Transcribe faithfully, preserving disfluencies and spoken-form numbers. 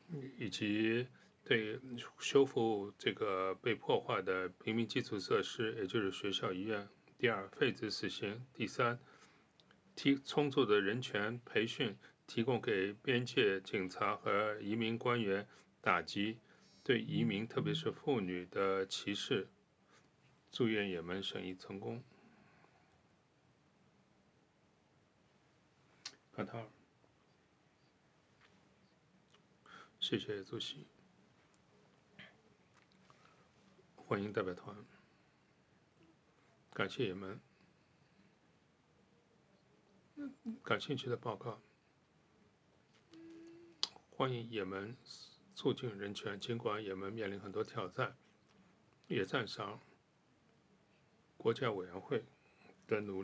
以及对修复这个被破坏的平民基础设施，也就是学校、医院。第二，废止死刑。第三，提充足的人权培训，提供给边界警察和移民官员，打击对移民，特别是妇女的歧视。祝愿也门审议成功。卡塔尔，谢谢主席，欢迎代表团，感谢也门。感兴趣的报告，欢迎也门促进人权，尽管也门面临很多挑战，也赞赏国家委员会的努力。